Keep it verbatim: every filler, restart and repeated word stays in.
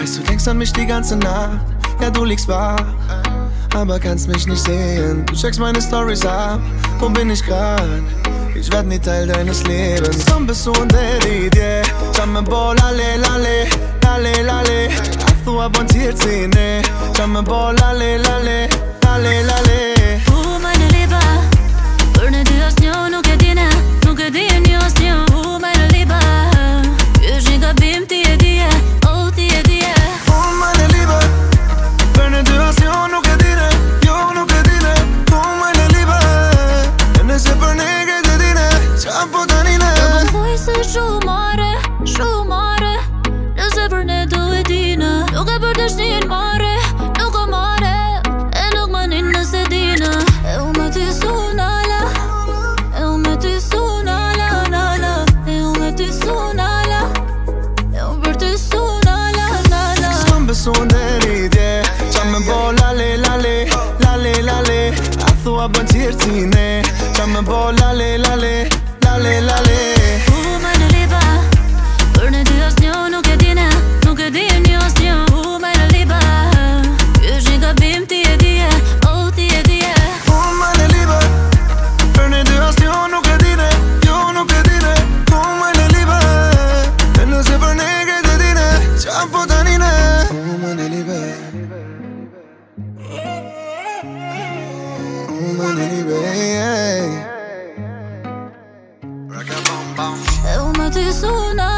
Weiß, du denkst an mich die ganze Nacht. Ja, du liegst wach, aber kannst mich nicht sehen. Du checkst meine Storys ab, wo bin ich grad? Ich werd nie Teil deines Lebens. Komm bist du und Eddie, yeah. Jamme ball, lale, lale, lale, lale. Ach, du abonniert sie, ne. Jamme ball, lale, lale, lale, lale. U meine Liebe, për ne dy asnjë nuk e dine, nuk e di një asnjë. U meine Liebe, ky është një gabim, ti e dije, oh ti e dije. U meine Liebe, për ne dy asnjë nuk e dine, jo nuk e dine. U meine Liebe, e nëse për ne këtë dine, qa po tanine. Do të thuj se shumare, shumare, nëse për ne do e dine. Nuk e për dëshnin mare, nuk o mare, e nuk më nin nëse dine. E u me ty su nala, e u me ty su nala, nala. E u me ty su nala, e u për ty su nala, nala. S'kom besu nderi, yeah. Qa me bo lale, lale, lale, lale. A thua bën qirë cine. Qa me bo lale, lale, lale, lale. U meine Liebe, për ne dy asnjë nuk e dine, nuk e di një asnjë. U meine Liebe, ky është një gabim, ti e dije, oh ti e dije. U meine Liebe, për ne dy asnjë nuk e dine, jo nuk e dine. U meine Liebe, e nëse për ne këtë dine, qa po tanine. U meine Liebe, u meine Liebe, yeah. E u me ty su nala.